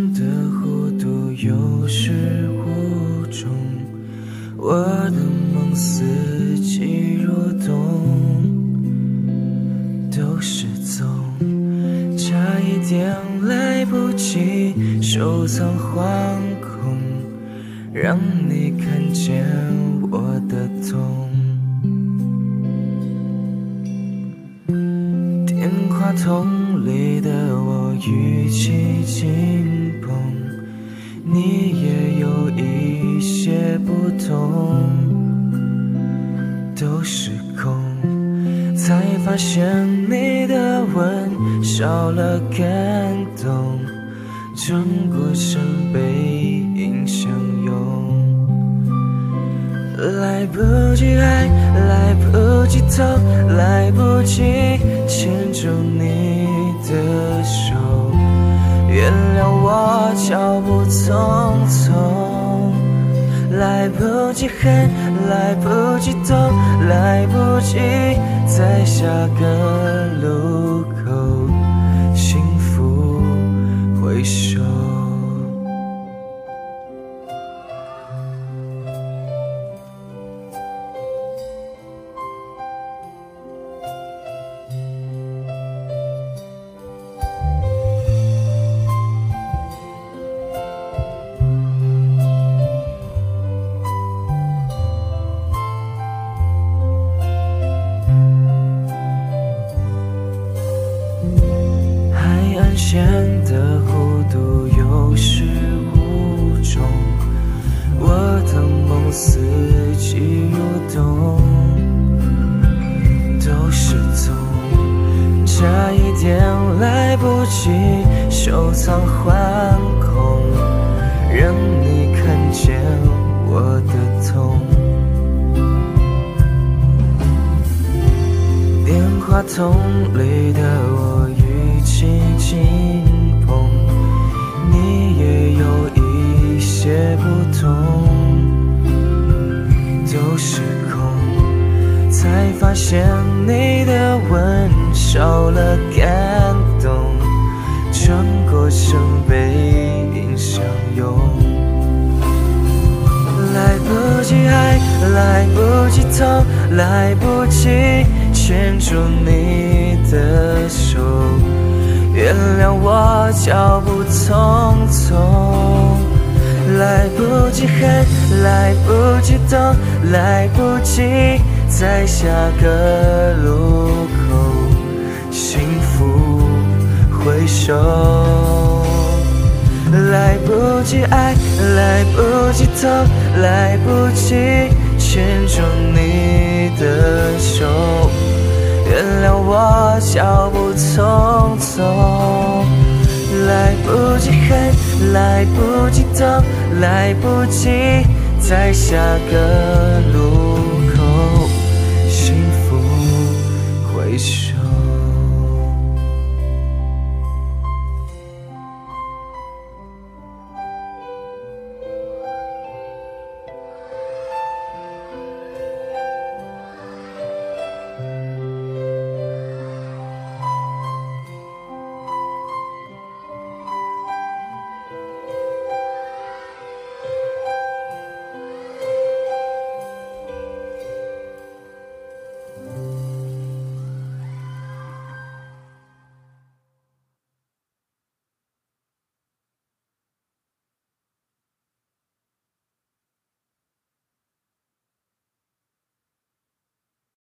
的弧度有始无终，我的梦四季如冬，都失踪，差一点来不及收藏惶恐，让你看见我的痛。电话筒里的我语气紧绷，你也有一些不同，都失控，才发现你的吻少了感动，整过程背影相拥。来不及爱，来不及痛，来不及牵住你的手，原谅我脚步匆匆。来不及恨，来不及懂，来不及在下个路口幸福回首。线的弧度有始无终，我的梦四季如冬，都失踪，差一点来不及收藏惶恐，让你看见我的痛。电话筒里的我语气紧绷，你也有一些不同，都失控，才发现你的吻少了感动，整过程背影相拥。来不及爱，来不及痛，来不及牵住你的手，原谅我脚步匆匆。来不及恨，来不及懂，来不及在下个路口幸福回首。来不及爱，来不及痛，来不及牵住你的手，原谅我脚步匆匆。来不及恨，来不及懂，来不及在下个路口幸福回首。